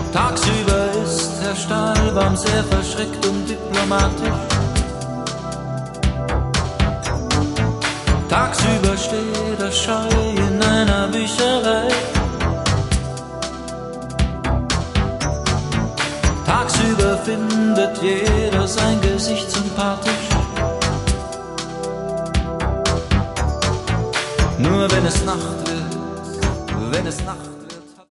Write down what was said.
Tagsüber ist Herr Stahlbaum sehr verschreckt und diplomatisch. Tagsüber steht er scheu in einer Bücherei. Tagsüber findet jeder sein Gesicht sympathisch. Nur wenn es Nacht wird, wenn es Nacht wird.